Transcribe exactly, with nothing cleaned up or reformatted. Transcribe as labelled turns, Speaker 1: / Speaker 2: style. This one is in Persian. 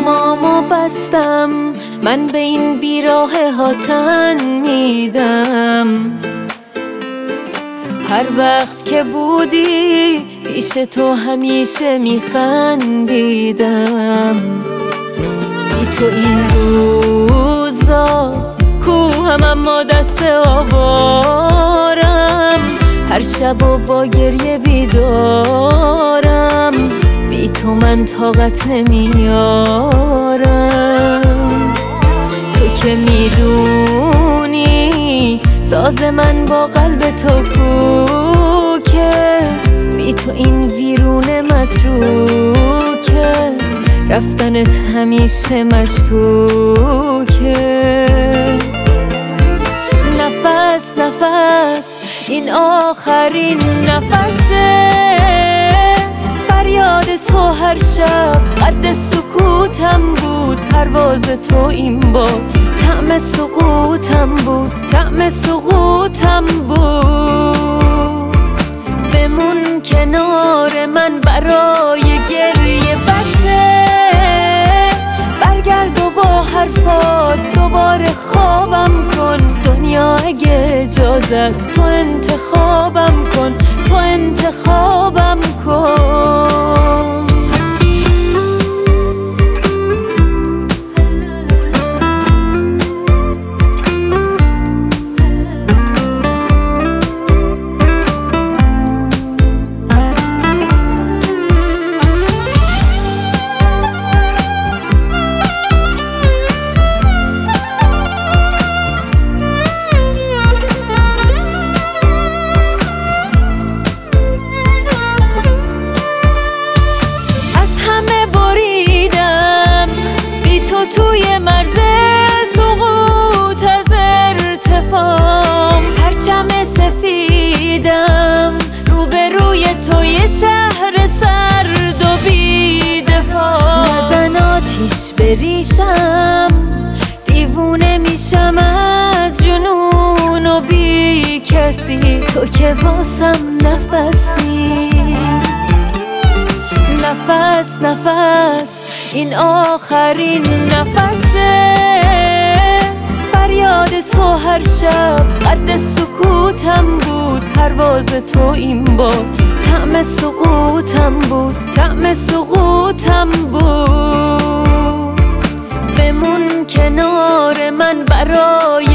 Speaker 1: چشمامو بستم، من به این بیراه ها تن میدم. هر وقت که بودی پیش تو همیشه میخندیدم. بی تو این روزا کوهم اما دست آوارم، هر شب و با گریه بیدارم. بی تو من طاقت نمیارم. تو که میدونی ساز من با قلب تو کوکه، بی تو این ویرون متروکه، رفتنت همیشه مشکوکه. نفس نفس این آخرین نفسه، فریاد تو هر شب قد سکوتم بود. پرواز تو این بار طعم سقوطم بود، طعم سقوطم بود. بمون کنار من برای گریه بسه، برگرد و با حرفات دوباره خوابم کن. دنیا اگه اجازت تو انتخابم کن، تو انتخابم کن. توی مرز سقوط از ارتفاع، پرچم سفیدم روبروی توی شهر سرد و بی دفاع. نزن آتیش بریشم، دیوونه میشم از جنون و بی کسی. تو که واسم نفسی، نفس نفس این آخرین نفسه، فریاد تو هر شب قد سکوتم بود. پرواز تو این بار طعم سقوطم بود، طعم سقوطم بود. بمون کنار من برای